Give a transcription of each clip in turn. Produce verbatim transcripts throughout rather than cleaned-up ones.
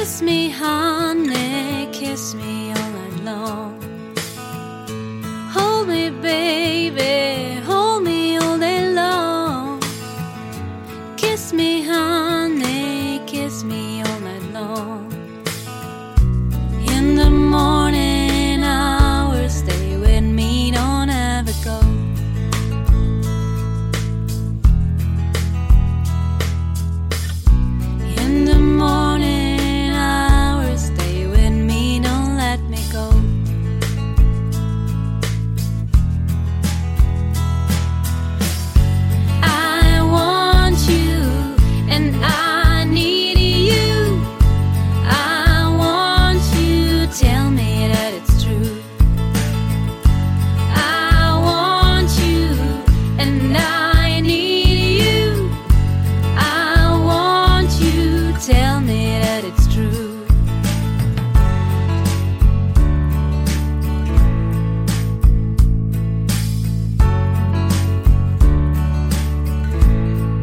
Kiss me, honey, kiss me all night long. Hold me, baby, hold me all day long. Kiss me, honey, kiss me all night long. In the morning hours, stay with me, don't ever go. In the morning hours, stay with me, don't let me go. I want you and I need you. I want you, tell me that it's true. I want you and I need you. I want you, tell me that it's true.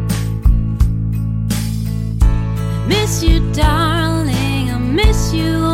I miss you, darling, I miss you